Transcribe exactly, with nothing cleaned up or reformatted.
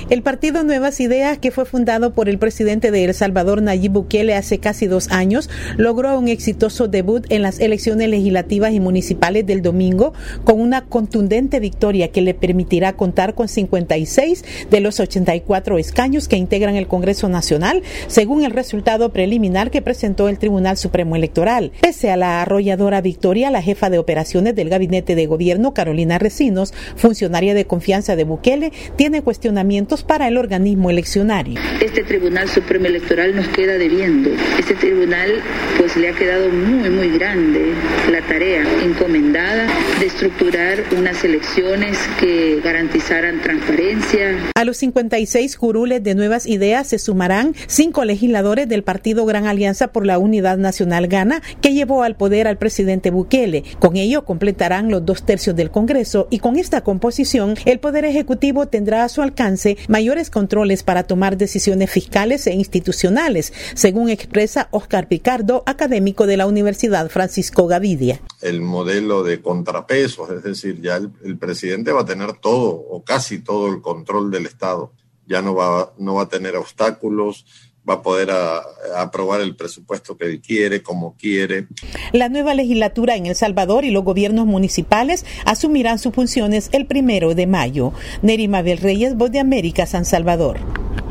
El partido Nuevas Ideas, que fue fundado por el presidente de El Salvador, Nayib Bukele, hace casi dos años, logró un exitoso debut en las elecciones legislativas y municipales del domingo, con una contundente victoria que le permitirá contar con cincuenta y seis de los ochenta y cuatro escaños que integran el Congreso Nacional, según el resultado preliminar que presentó el Tribunal Supremo Electoral. Pese a la arrolladora victoria, la jefa de operaciones del Gabinete de Gobierno, Carolina Recinos, funcionaria de confianza de Bukele, tiene cuestionamientos para el organismo eleccionario. Este Tribunal Supremo Electoral nos queda debiendo. Este tribunal pues le ha quedado muy muy grande la tarea encomendada de estructurar unas elecciones que garantizaran transparencia. A los cincuenta y seis curules de Nuevas Ideas se sumarán cinco legisladores del partido Gran Alianza por la Unidad Nacional Gana, que llevó al poder al presidente Bukele. Con ello completarán los dos tercios del Congreso, y con esta composición el Poder Ejecutivo tendrá a su alcance mayores controles para tomar decisiones fiscales e institucionales, según expresa Óscar Picardo, académico de la Universidad Francisco Gavidia. El modelo de contrapesos, es decir, ya el, el presidente va a tener todo o casi todo el control del Estado. Ya no va, no va a tener obstáculos, va a poder a, a aprobar el presupuesto que quiere, como quiere. La nueva legislatura en El Salvador y los gobiernos municipales asumirán sus funciones el primero de mayo. Neri Mabel Reyes, Voz de América, San Salvador.